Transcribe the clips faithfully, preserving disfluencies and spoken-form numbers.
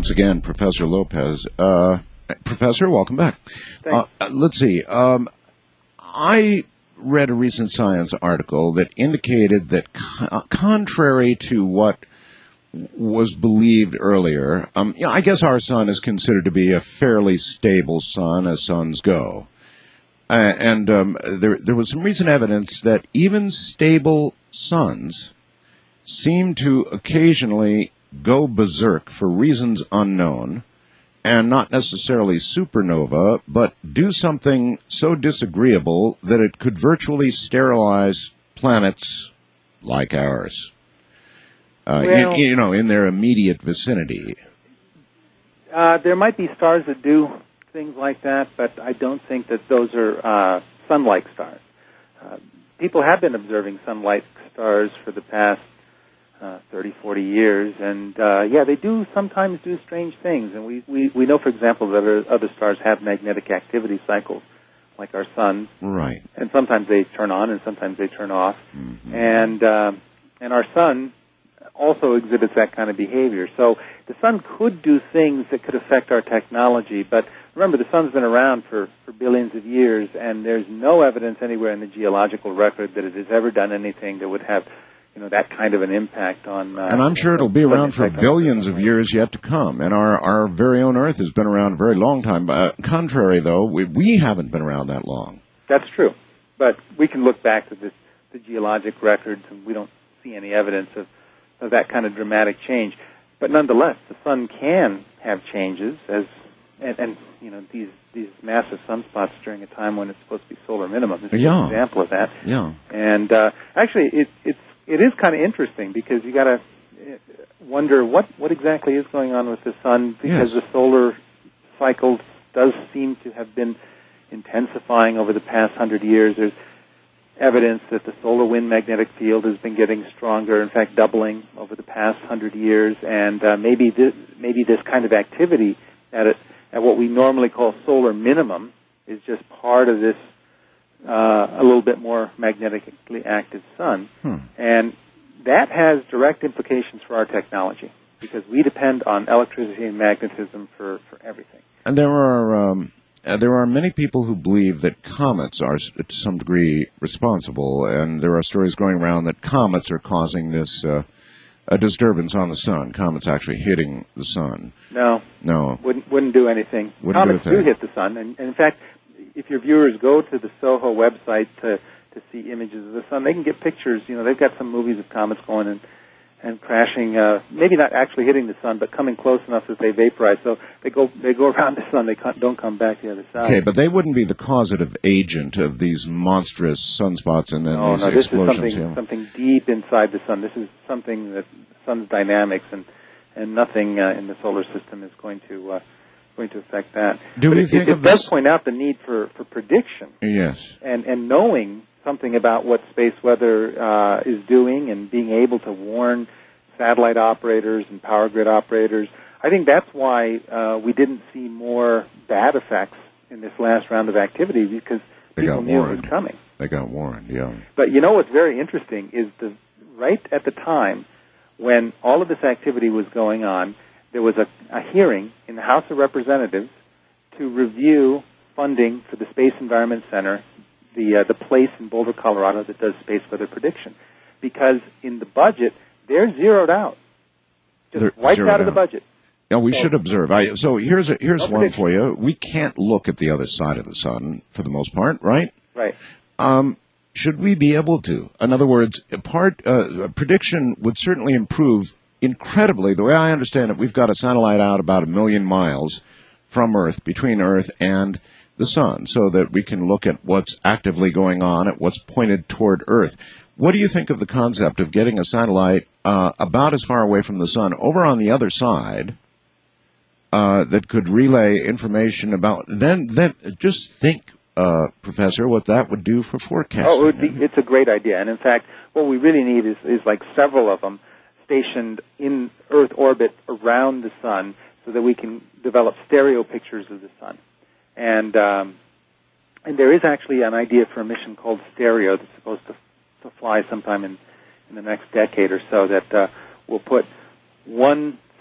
once again, Professor Lopez. Uh, Professor, welcome back. Uh, let's see. Um, I read a recent Science article that indicated that, co- contrary to what was believed earlier, um, you know, I guess our sun is considered to be a fairly stable sun as suns go. Uh, and um, there, there was some recent evidence that even stable suns seem to occasionally go berserk for reasons unknown, and not necessarily supernova, but do something so disagreeable that it could virtually sterilize planets like ours, uh, well, in, you know, in their immediate vicinity. Uh, there might be stars that do things like that, but I don't think that those are uh, sun-like stars. Uh, people have been observing sun-like stars for the past uh, thirty, forty years, and uh, yeah, they do sometimes do strange things. And we, we, we know, for example, that other, other stars have magnetic activity cycles, like our sun. Right. And sometimes they turn on, and sometimes they turn off. Mm-hmm. And uh, and our sun also exhibits that kind of behavior. So the sun could do things that could affect our technology, but remember, the sun's been around for, for billions of years, and there's no evidence anywhere in the geological record that it has ever done anything that would have, you know, that kind of an impact on... Uh, and I'm sure it'll be around for billions of years yet to come, and our, our very own Earth has been around a very long time. Uh, contrary, though, we, we haven't been around that long. That's true, but we can look back to this, the geologic records, and we don't see any evidence of of that kind of dramatic change. But nonetheless, the sun can have changes, as and, and you know these these massive sunspots during a time when it's supposed to be solar minimum. This is yeah. an example of that. Yeah. And uh, actually, it, it's it is kind of interesting because you got to wonder what what exactly is going on with the sun, because yes. the solar cycle does seem to have been intensifying over the past hundred years. There's evidence that the solar wind magnetic field has been getting stronger, in fact, doubling over the past hundred years, and uh, maybe this, maybe this kind of activity at, a, at what we normally call solar minimum is just part of this uh, a little bit more magnetically active sun, hmm. and that has direct implications for our technology because we depend on electricity and magnetism for, for everything. And there are um, uh, there are many people who believe that comets are to some degree responsible, and there are stories going around that comets are causing this uh, a disturbance on the sun. Comets actually hitting the sun. No, no, wouldn't wouldn't do anything. Wouldn't Comets do, do hit the sun, and, and in fact, if your viewers go to the SOHO website to to see images of the sun, they can get pictures. You know, they've got some movies of comets going and and crashing, uh, maybe not actually hitting the sun, but coming close enough that they vaporize. So they go they go around the sun. They can't, don't come back the other side. Okay, but they wouldn't be the causative agent of these monstrous sunspots and then no, these no, this explosions. is something yeah. something deep inside the sun. This is something that the sun's dynamics and and nothing uh, in the solar system is going to uh, going to affect that. Do but we it, think it, of it does this? point out the need for, for prediction. Yes. And and knowing something about what space weather uh, is doing and being able to warn satellite operators and power grid operators. I think that's why uh, we didn't see more bad effects in this last round of activity, because they people got knew warned. it was coming. They got warned, yeah. But you know what's very interesting is the right at the time when all of this activity was going on, there was a, a hearing in the House of Representatives to review funding for the Space Environment Center, the uh, the place in Boulder, Colorado that does space weather prediction, because in the budget they're zeroed out, just they're wiped out of the out. budget. Yeah, we so, should observe. I, so here's a, here's no one prediction. for you. We can't look at the other side of the sun for the most part, right? Right. Um, should we be able to? In other words, a part uh, a prediction would certainly improve incredibly. The way I understand it, we've got a satellite out about a million miles from Earth, between Earth and the sun, so that we can look at what's actively going on, at what's pointed toward Earth. What do you think of the concept of getting a satellite uh, about as far away from the sun, over on the other side, uh, that could relay information about, then, then just think, uh, Professor, what that would do for forecasting. Oh, it would be, it's a great idea. And in fact, what we really need is, is like several of them stationed in Earth orbit around the sun so that we can develop stereo pictures of the sun. And um, and there is actually an idea for a mission called Stereo that's supposed to, to fly sometime in, in the next decade or so that uh, will put one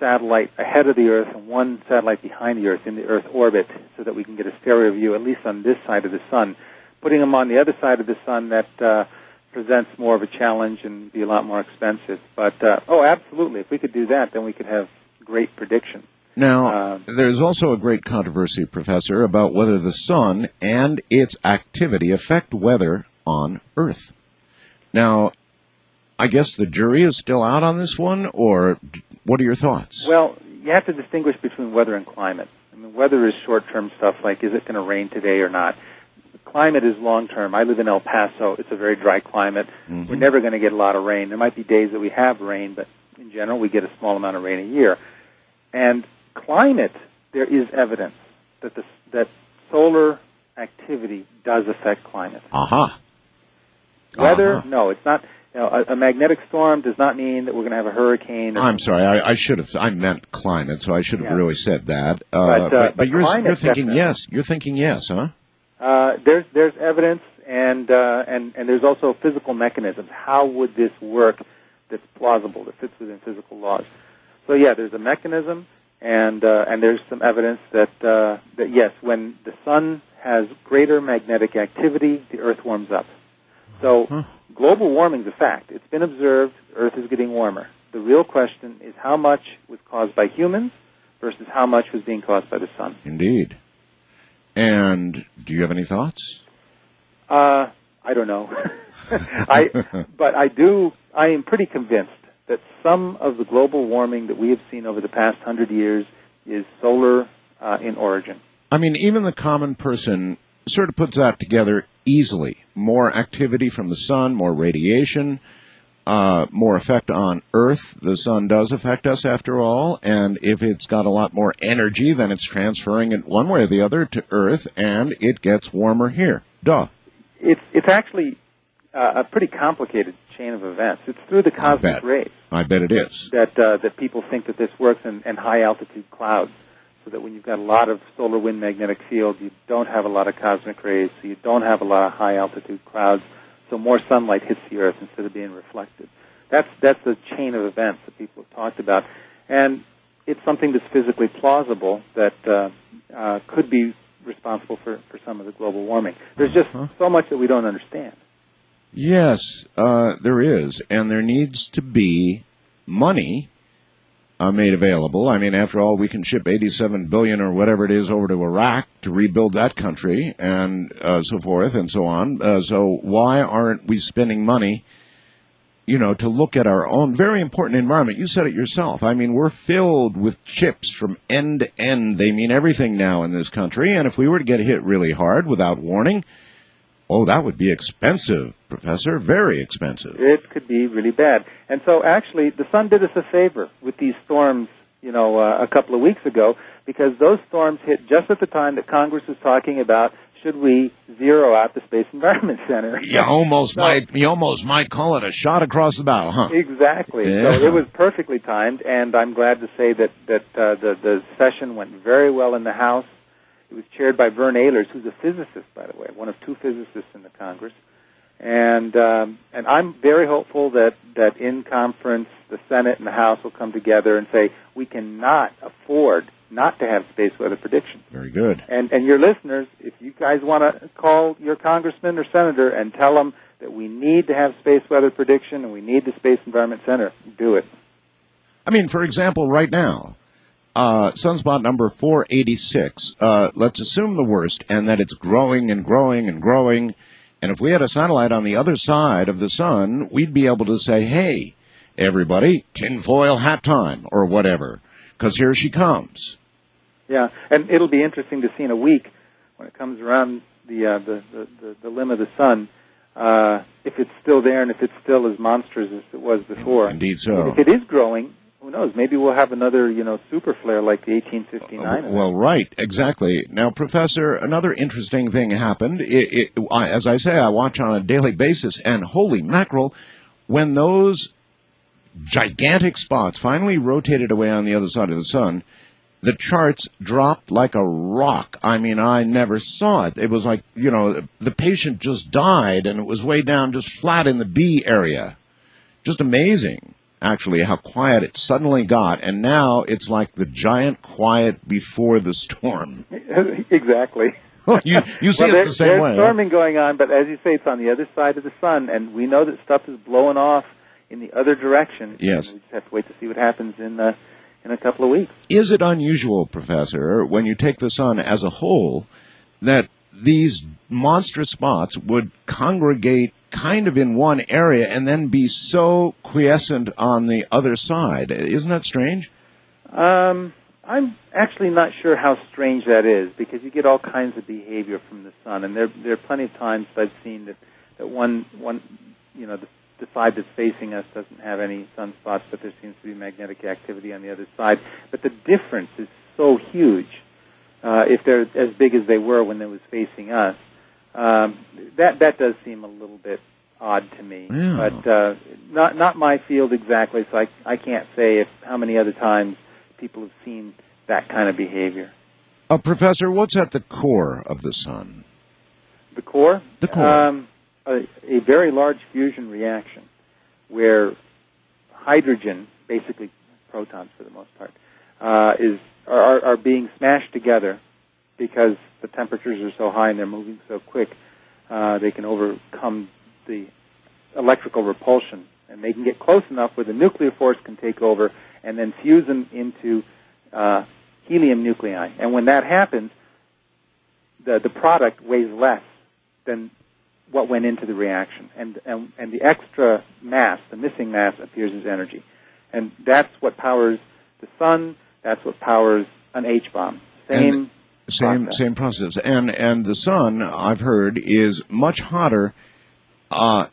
satellite ahead of the Earth and one satellite behind the Earth in the Earth orbit so that we can get a stereo view, at least on this side of the Sun. Putting them on the other side of the Sun, that uh, presents more of a challenge and be a lot more expensive. But, uh, oh, absolutely. If we could do that, then we could have great prediction. Now, uh, there's also a great controversy, Professor, about whether the Sun and its activity affect weather on Earth. Now, I guess the jury is still out on this one, or what are your thoughts? Well, you have to distinguish between weather and climate. I mean, weather is short-term stuff like, is it going to rain today or not? Climate is long-term. I live in El Paso. It's a very dry climate. Mm-hmm. We're never going to get a lot of rain. There might be days that we have rain, but in general, we get a small amount of rain a year. And climate, there is evidence that the, that solar activity does affect climate. Uh-huh. Weather, uh-huh. no, it's not. You know, a, a magnetic storm does not mean that we're going to have a hurricane. Or I'm sorry, I, I should have. I meant climate, so I should have yeah. really said that. Uh, but, uh, but, but, but you're, you're thinking definitely. yes. You're thinking yes, huh? Uh, there's there's evidence, and uh, and and there's also physical mechanisms. How would this work? That's plausible, that fits within physical laws. So yeah, there's a mechanism, and uh, and there's some evidence that uh, that yes, when the sun has greater magnetic activity, the Earth warms up. So huh. global warming is a fact. It's been observed. Earth is getting warmer. The real question is how much was caused by humans versus how much was being caused by the sun. Indeed. And do you have any thoughts? Uh, I don't know. I, but I do, I am pretty convinced that some of the global warming that we have seen over the past hundred years is solar uh, in origin. I mean, even the common person sort of puts that together easily. More activity from the sun, more radiation, uh, more effect on Earth. The sun does affect us after all, and if it's got a lot more energy, then it's transferring it one way or the other to Earth, and it gets warmer here. Duh. It's, it's actually uh, a pretty complicated chain of events. It's through the cosmic I bet. rays. I bet it is. That, uh, that people think that this works in, in high-altitude clouds, so that when you've got a lot of solar wind magnetic field, you don't have a lot of cosmic rays, so you don't have a lot of high-altitude clouds, so more sunlight hits the Earth instead of being reflected. That's that's the chain of events that people have talked about. And it's something that's physically plausible that uh, uh, could be responsible for, for some of the global warming. There's just uh-huh. so much that we don't understand. Yes, uh, there is. And there needs to be money uh, made available. I mean, after all, we can ship eighty-seven billion dollars or whatever it is over to Iraq to rebuild that country and uh, so forth and so on. Uh, so why aren't we spending money, you know, to look at our own very important environment? You said it yourself. I mean, we're filled with chips from end to end. They mean everything now in this country. And if we were to get hit really hard without warning, oh, that would be expensive, Professor, very expensive. It could be really bad. And so actually, the sun did us a favor with these storms, you know, uh, a couple of weeks ago, because those storms hit just at the time that Congress was talking about should we zero out the Space Environment Center. You almost so, might, you almost might call it a shot across the bow, huh? Exactly. Yeah. So it was perfectly timed, and I'm glad to say that that uh, the the session went very well in the House. It was chaired by Vern Ehlers, who's a physicist, by the way, one of two physicists in the Congress. And um, and I'm very hopeful that, that in conference, the Senate and the House will come together and say, we cannot afford not to have space weather prediction. Very good. And and your listeners, if you guys want to call your congressman or senator and tell them that we need to have space weather prediction and we need the Space Environment Center, do it. I mean, for example, right now, Uh, sunspot number four eighty-six, uh, let's assume the worst, and that it's growing and growing and growing, and if we had a satellite on the other side of the sun, we'd be able to say, hey, everybody, tinfoil hat time, or whatever, because here she comes. Yeah, and it'll be interesting to see in a week, when it comes around the, uh, the, the, the, the limb of the sun, uh, if it's still there and if it's still as monstrous as it was before. Indeed so. And if it is growing, who knows? Maybe we'll have another, you know, super flare like the eighteen fifty-nine. Uh, well, right, exactly. Now, Professor, another interesting thing happened. It, it, I, as I say, I watch on a daily basis, and holy mackerel, when those gigantic spots finally rotated away on the other side of the sun, the charts dropped like a rock. I mean, I never saw it. It was like, you know, the patient just died, and it was way down just flat in the B area. Just amazing. actually, how quiet it suddenly got, and now it's like the giant quiet before the storm. Exactly. you you see well, it there, the same there's way. storming huh? going on, but as you say, it's on the other side of the sun, and we know that stuff is blowing off in the other direction. Yes. And we just have to wait to see what happens in uh, in a couple of weeks. Is it unusual, Professor, when you take the sun as a whole, that these monstrous spots would congregate kind of in one area and then be so quiescent on the other side? Isn't that strange? Um, I'm actually not sure how strange that is, because you get all kinds of behavior from the sun, and there there are plenty of times that I've seen that that one one you know the, the side that's facing us doesn't have any sunspots, but there seems to be magnetic activity on the other side. But the difference is so huge. Uh, if they're as big as they were when they was facing us, um, that that does seem a little bit odd to me. Yeah. But uh, not not my field exactly, so I I can't say if how many other times people have seen that kind of behavior. Uh, Professor, what's at the core of the sun? The core? The core. Um, a, a very large fusion reaction where hydrogen, basically protons for the most part, uh, is are, are being smashed together because the temperatures are so high and they're moving so quick. Uh, they can overcome the electrical repulsion, and they can get close enough where the nuclear force can take over and then fuse them into uh, helium nuclei. And when that happens, the the product weighs less than what went into the reaction, and and, and the extra mass, the missing mass, appears as energy. And that's what powers the sun. That's what powers an H-bomb. Same and same process. same process. And and the sun, I've heard, is much hotter uh,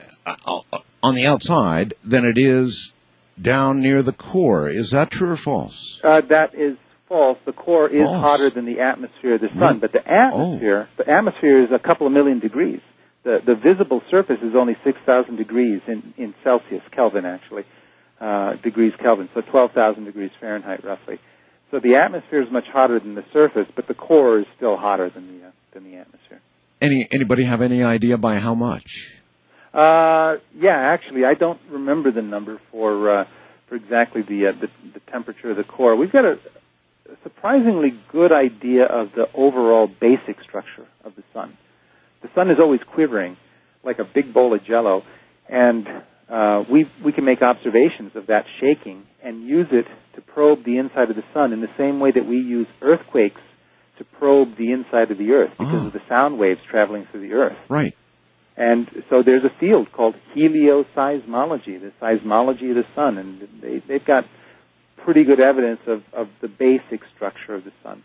on the outside than it is down near the core. Is that true or false? Uh, that is false. The core is False. hotter than the atmosphere of the sun, Really? but the atmosphere, Oh. the atmosphere is a couple of million degrees. The the visible surface is only six thousand degrees in, in Celsius, Kelvin actually, uh, degrees Kelvin, so twelve thousand degrees Fahrenheit roughly. So the atmosphere is much hotter than the surface, but the core is still hotter than the uh, than the atmosphere. Any anybody have any idea by how much? Uh, yeah, actually, I don't remember the number for uh, for exactly the, uh, the the temperature of the core. We've got a surprisingly good idea of the overall basic structure of the sun. The sun is always quivering, like a big bowl of Jell-O, and uh, we we can make observations of that shaking and use it to probe the inside of the sun in the same way that we use earthquakes to probe the inside of the earth because Oh. of the sound waves traveling through the earth. Right. And so there's a field called helioseismology, the seismology of the sun, and they, they've got pretty good evidence of, of the basic structure of the sun.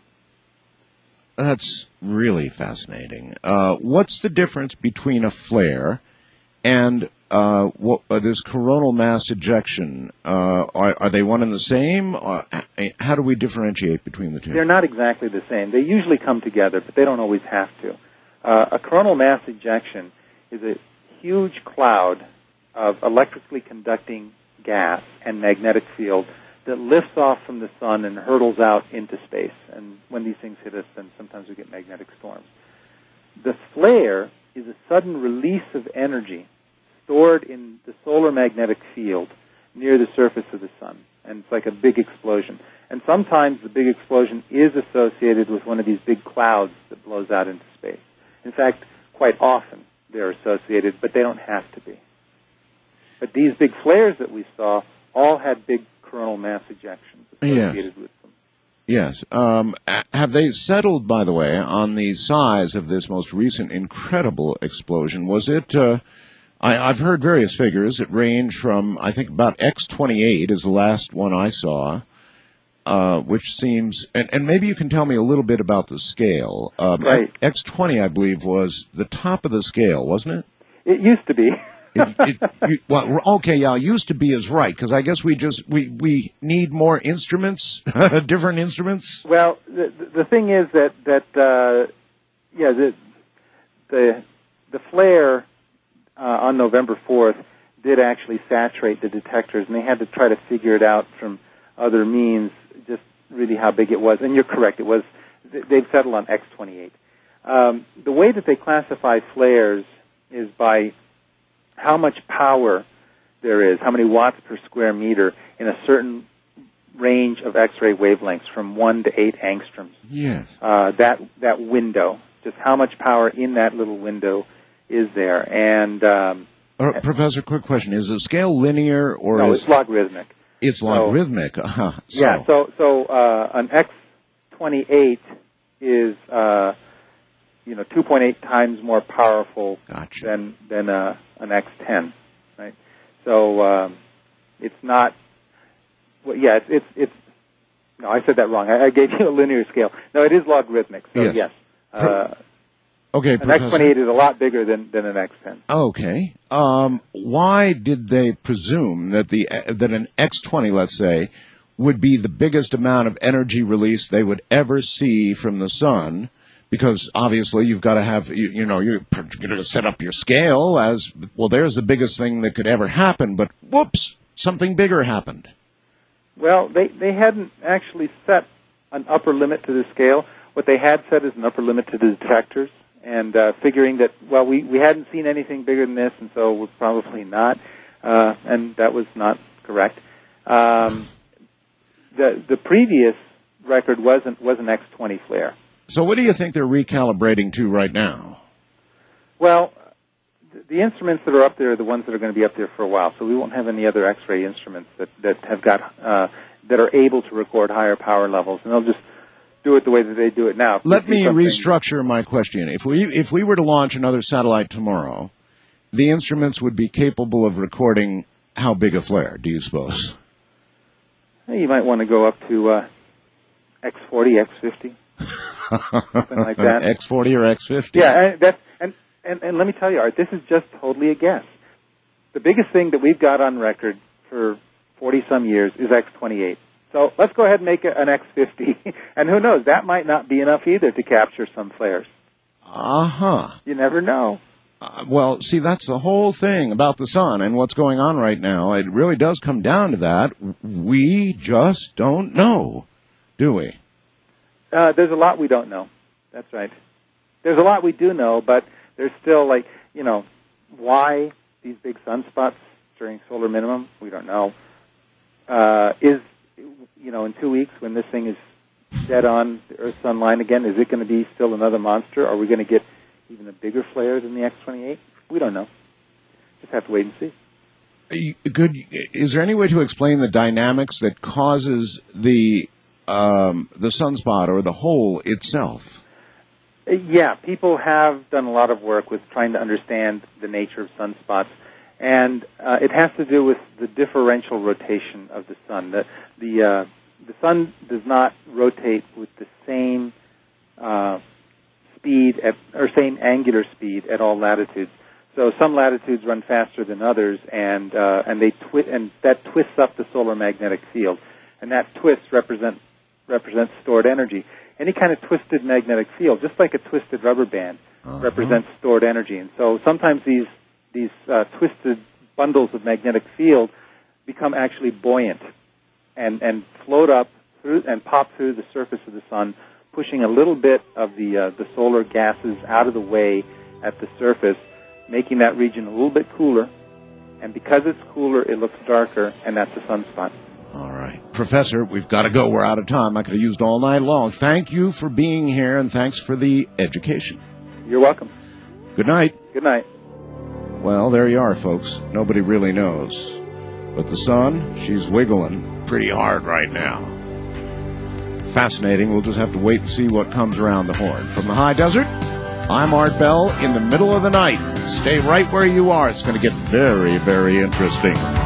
That's really fascinating. Uh, what's the difference between a flare and uh, what, uh, this coronal mass ejection? Uh, are, are they one and the same? Or, how do we differentiate between the two? They're not exactly the same. They usually come together, but they don't always have to. Uh, a coronal mass ejection is a huge cloud of electrically conducting gas and magnetic field that lifts off from the sun and hurtles out into space. And when these things hit us, then sometimes we get magnetic storms. The flare is a sudden release of energy stored in the solar magnetic field near the surface of the sun. And it's like a big explosion. And sometimes the big explosion is associated with one of these big clouds that blows out into space. In fact, quite often they're associated, but they don't have to be. But these big flares that we saw all had big coronal mass ejections associated Yes. with them. Yes. Um, have they settled, by the way, on the size of this most recent incredible explosion? Was it, uh, I, I've heard various figures. It ranged from, I think, about X twenty-eight is the last one I saw, uh, which seems, and, and maybe you can tell me a little bit about the scale. Um, Right. X twenty, I believe, was the top of the scale, wasn't it? It used to be. it, it, you, well, okay, yeah, used to be is right, because I guess we just, we, we need more instruments, different instruments. Well, the, the thing is that, that uh, yeah, the, the, the flare uh, on November fourth did actually saturate the detectors, and they had to try to figure it out from other means, just really how big it was. And you're correct, it was, they've settled on X twenty-eight. Um, the way that they classify flares is by how much power there is, how many watts per square meter in a certain range of X-ray wavelengths from one to eight angstroms. Yes. Uh, that that window, just how much power in that little window is there. And um, uh, Professor, quick question: is the scale linear or no? is It's logarithmic. It's logarithmic. So, uh-huh. so. Yeah. So so uh, an X twenty-eight is uh, you know two point eight times more powerful gotcha. than than uh, an X ten, right? So um, it's not. Well, yeah, it's, it's it's. No, I said that wrong. I, I gave you a linear scale. No, it is logarithmic. So yes. yes. Uh, okay. An Professor. X twenty-eight is a lot bigger than, than an X ten. Okay. Um, why did they presume that the uh, that an X twenty, let's say, would be the biggest amount of energy release they would ever see from the sun? Because obviously you've got to have, you, you know, you're going to set up your scale as, well, there's the biggest thing that could ever happen, but whoops, something bigger happened. Well, they, they hadn't actually set an upper limit to the scale. What they had set is an upper limit to the detectors, and uh, figuring that, well, we, we hadn't seen anything bigger than this, and so we're probably not, uh, and that was not correct. Um, the the previous record wasn't was an X twenty flare. So what do you think they're recalibrating to right now? Well, the instruments that are up there are the ones that are going to be up there for a while, so we won't have any other X-ray instruments that, that have got uh, that are able to record higher power levels, and they'll just do it the way that they do it now. Let me restructure my question. If we if we were to launch another satellite tomorrow, the instruments would be capable of recording how big a flare, do you suppose? You might want to go up to uh, X forty, X fifty, something like that. X forty or X fifty? Yeah, and that's and, and, and let me tell you, Art, this is just totally a guess. The biggest thing that we've got on record for forty-some years is X twenty-eight. So let's go ahead and make it an X fifty. And who knows, that might not be enough either to capture some flares. Uh-huh. You never know. Uh, well, see, that's the whole thing about the sun and what's going on right now. It really does come down to that. We just don't know, do we? Uh, there's a lot we don't know. That's right. There's a lot we do know, but there's still, like, you know, why these big sunspots during solar minimum, we don't know. Uh, is, you know, in two weeks when this thing is dead on the Earth's sun line again, is it going to be still another monster? Are we going to get even a bigger flare than the X twenty-eight? We don't know. Just have to wait and see. Good. Is there any way to explain the dynamics that causes the um, the sunspot or the hole itself? Yeah, people have done a lot of work with trying to understand the nature of sunspots, and uh, it has to do with the differential rotation of the sun. The the uh, the sun does not rotate with the same uh, speed at, or same angular speed at all latitudes. So some latitudes run faster than others, and uh, and they twi- and that twists up the solar magnetic field, and that twist represent represents stored energy. Any kind of twisted magnetic field, just like a twisted rubber band, uh-huh. represents stored energy. And so sometimes these these uh, twisted bundles of magnetic field become actually buoyant and and float up through and pop through the surface of the sun, pushing a little bit of the uh, the solar gases out of the way at the surface, making that region a little bit cooler. And because it's cooler, it looks darker, and that's a sunspot. All right. Professor, we've got to go. We're out of time. I could have used all night long. Thank you for being here, and thanks for the education. You're welcome. Good night. Good night. Well, there you are, folks. Nobody really knows. But the sun, she's wiggling pretty hard right now. Fascinating. We'll just have to wait and see what comes around the horn. From the high desert, I'm Art Bell in the middle of the night. Stay right where you are. It's going to get very, very interesting.